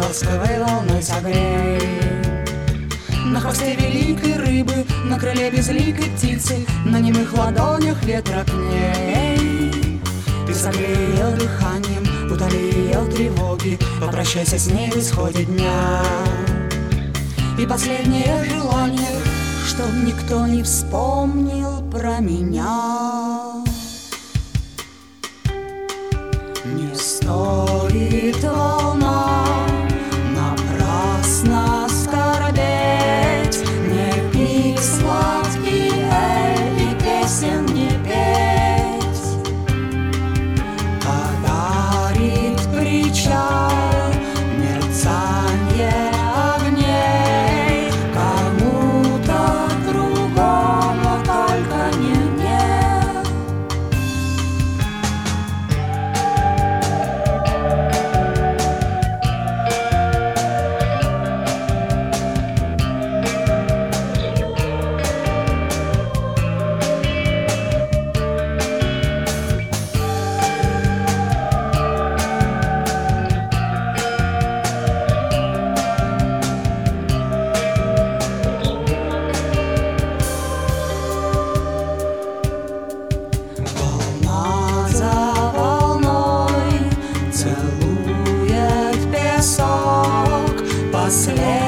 ласковой волной согрей. На хвосте великой рыбы, на крыле безликой птицы, на немых ладонях ветра к ней. Ты согрел дыханием, утолил тревоги, попрощайся с ней в исходе дня. И последнее желание, чтоб никто не вспомнил про меня. Не стоит волна напрасно скорбеть, не пить сладкий эль и песен не петь. Подарит причал мерцанье огней кому-то другому, только не мне. Целует песок последний.